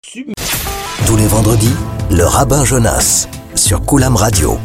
Tous les vendredis, le rabbin Jonas sur Koulam Radio.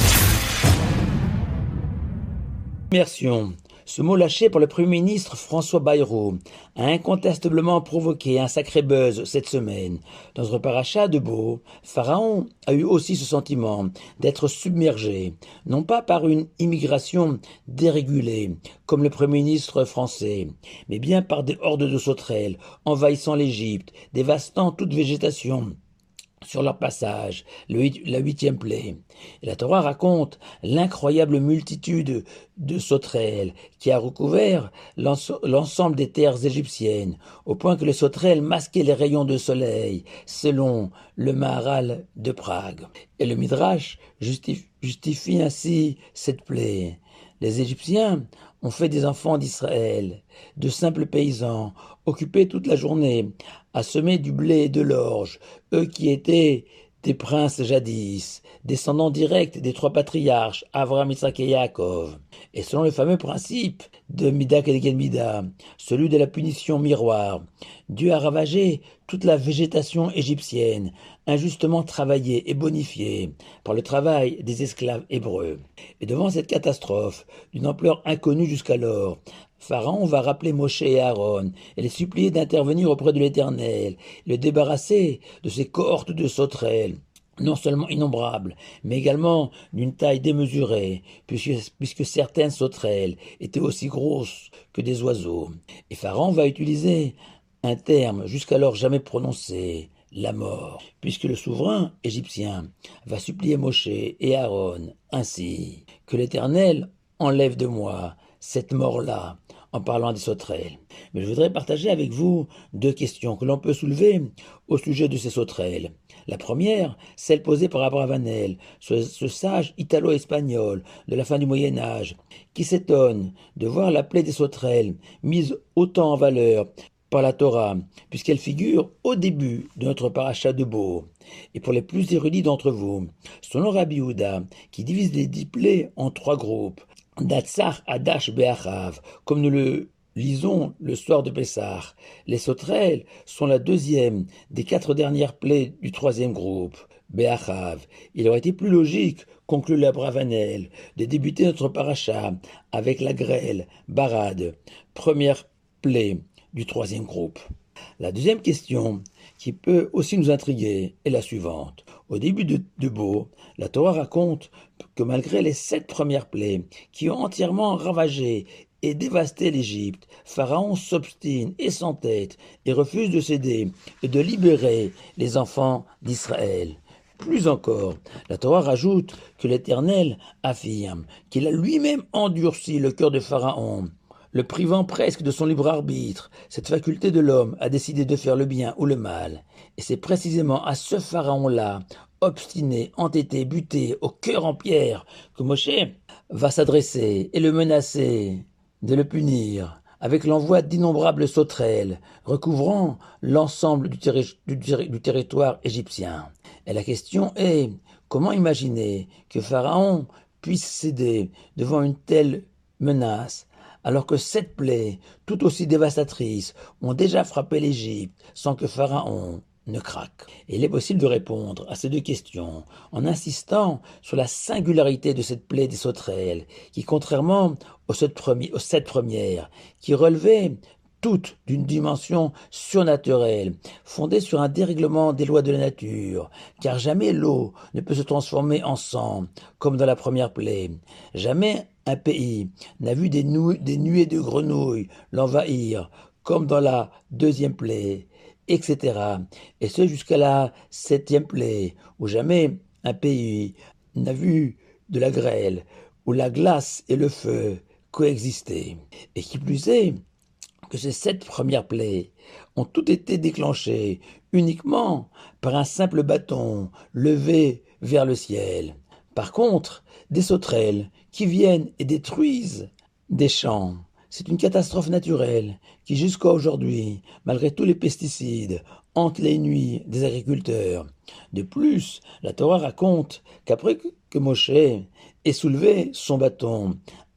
Immersion. Ce mot lâché par le Premier ministre François Bayrou a incontestablement provoqué un sacré buzz cette semaine. Dans notre paracha de Bo, Pharaon a eu aussi ce sentiment d'être submergé, non pas par une immigration dérégulée, comme le Premier ministre français, mais bien par des hordes de sauterelles envahissant l'Égypte, dévastant toute végétation sur leur passage, la huitième plaie. Et la Torah raconte l'incroyable multitude de sauterelles qui a recouvert l'ensemble des terres égyptiennes, au point que les sauterelles masquaient les rayons de soleil, selon le Maharal de Prague. Et le Midrash justifie ainsi cette plaie. Les Égyptiens ont fait des enfants d'Israël, de simples paysans, occupés toute la journée à semer du blé et de l'orge, eux qui étaient des princes jadis, descendants directs des trois patriarches, Avraham, Isaac et Yaakov. Et selon le fameux principe de Mida Keneged Mida, celui de la punition miroir, Dieu a ravagé toute la végétation égyptienne, injustement travaillée et bonifiée par le travail des esclaves hébreux. Et devant cette catastrophe, d'une ampleur inconnue jusqu'alors, Pharaon va rappeler Moshe et Aaron et les supplier d'intervenir auprès de l'Éternel, et le débarrasser de ces cohortes de sauterelles, non seulement innombrables, mais également d'une taille démesurée, puisque certaines sauterelles étaient aussi grosses que des oiseaux. Et Pharaon va utiliser un terme jusqu'alors jamais prononcé, la mort, puisque le souverain égyptien va supplier Moshe et Aaron ainsi, que l'Éternel enlève de moi cette mort-là, en parlant des sauterelles. Mais je voudrais partager avec vous deux questions que l'on peut soulever au sujet de ces sauterelles. La première, celle posée par Abravanel, ce sage italo-espagnol de la fin du Moyen-Âge, qui s'étonne de voir la plaie des sauterelles mise autant en valeur par la Torah, puisqu'elle figure au début de notre paracha de Bo. Et pour les plus érudits d'entre vous, selon Rabbi Yehuda, qui divise les 10 plaies en 3 groupes, Datsar Adash Be'achav, comme nous le lisons le soir de Pessah. Les sauterelles sont la deuxième des 4 dernières plaies du 3e groupe, Be'achav. Il aurait été plus logique, conclut l'Abravanel, de débuter notre paracha avec la grêle, Barad, première plaie du 3e groupe. La deuxième question, qui peut aussi nous intriguer, est la suivante. Au début de Bo, la Torah raconte que malgré les 7 premières plaies qui ont entièrement ravagé et dévasté l'Égypte, Pharaon s'obstine et s'entête et refuse de céder et de libérer les enfants d'Israël. Plus encore, la Torah rajoute que l'Éternel affirme qu'il a lui-même endurci le cœur de Pharaon, le privant presque de son libre arbitre, cette faculté de l'homme à décider de faire le bien ou le mal. Et c'est précisément à ce pharaon-là, obstiné, entêté, buté, au cœur en pierre, que Moshe va s'adresser et le menacer de le punir, avec l'envoi d'innombrables sauterelles, recouvrant l'ensemble du territoire égyptien. Et la question est, comment imaginer que Pharaon puisse céder devant une telle menace, alors que 7 plaies, tout aussi dévastatrices, ont déjà frappé l'Égypte sans que Pharaon ne craque. Et il est possible de répondre à ces deux questions en insistant sur la singularité de cette plaie des sauterelles, qui, contrairement aux 7 premières, qui relevaient toutes d'une dimension surnaturelle, fondée sur un dérèglement des lois de la nature, car jamais l'eau ne peut se transformer en sang, comme dans la première plaie. Jamais un pays n'a vu des nuées de grenouilles l'envahir, comme dans la 2e plaie, etc. Et ce jusqu'à la 7e plaie, où jamais un pays n'a vu de la grêle, où la glace et le feu coexistaient. Et qui plus est, que ces 7 premières plaies ont toutes été déclenchées uniquement par un simple bâton levé vers le ciel. Par contre, des sauterelles qui viennent et détruisent des champs, c'est une catastrophe naturelle qui jusqu'à aujourd'hui, malgré tous les pesticides, hante les nuits des agriculteurs. De plus, la Torah raconte qu'après que Moshe ait soulevé son bâton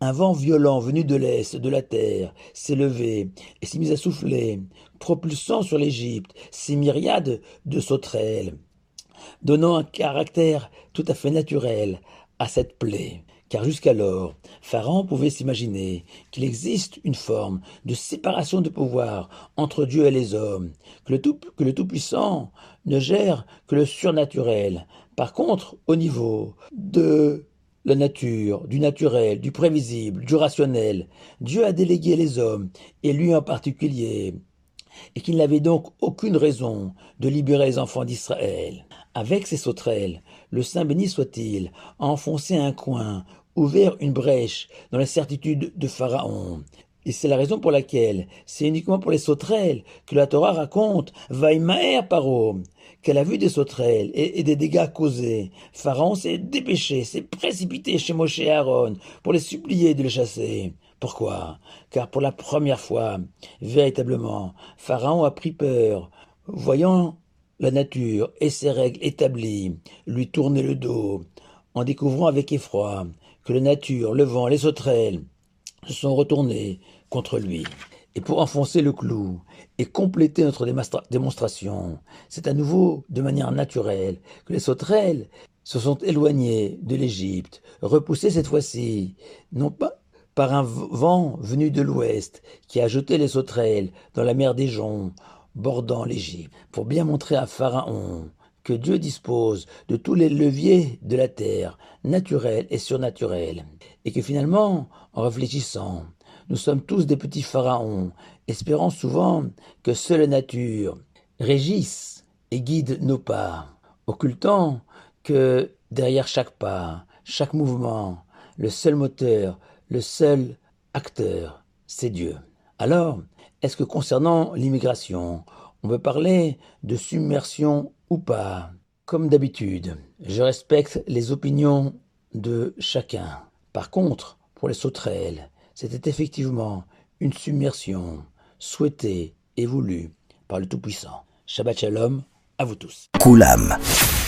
Un vent violent venu de l'est, de la terre, s'est levé et s'est mis à souffler, propulsant sur l'Égypte ces myriades de sauterelles, donnant un caractère tout à fait naturel à cette plaie. Car jusqu'alors, Pharaon pouvait s'imaginer qu'il existe une forme de séparation de pouvoir entre Dieu et les hommes, que le Tout-Puissant ne gère que le surnaturel. Par contre, au niveau de la nature, du naturel, du prévisible, du rationnel, Dieu a délégué les hommes, et lui en particulier, et qu'il n'avait donc aucune raison de libérer les enfants d'Israël. Avec ces sauterelles, le Saint béni soit-il a enfoncé un coin, ouvert une brèche dans la certitude de Pharaon. Et c'est la raison pour laquelle c'est uniquement pour les sauterelles que la Torah raconte Vaïmaer Paro, qu'elle a vu des sauterelles et des dégâts causés. Pharaon s'est dépêché, s'est précipité chez Moshe et Aaron pour les supplier de les chasser. Pourquoi? Car pour la première fois, véritablement, Pharaon a pris peur, voyant la nature et ses règles établies lui tourner le dos, en découvrant avec effroi que la nature, le vent, les sauterelles se sont retournés contre lui. Et pour enfoncer le clou et compléter notre démonstration, c'est à nouveau de manière naturelle que les sauterelles se sont éloignées de l'Égypte, repoussées cette fois-ci, non pas par un vent venu de l'ouest qui a jeté les sauterelles dans la mer des Joncs, bordant l'Égypte, pour bien montrer à Pharaon que Dieu dispose de tous les leviers de la terre, naturels et surnaturels, et que finalement, en réfléchissant, nous sommes tous des petits pharaons, espérant souvent que seule la nature régisse et guide nos pas, occultant que derrière chaque pas, chaque mouvement, le seul moteur, le seul acteur, c'est Dieu. Alors, est-ce que concernant l'immigration, on peut parler de submersion ou pas? Comme d'habitude, je respecte les opinions de chacun. Par contre, pour les sauterelles, c'était effectivement une submersion souhaitée et voulue par le Tout-Puissant. Shabbat Shalom à vous tous. Koulam.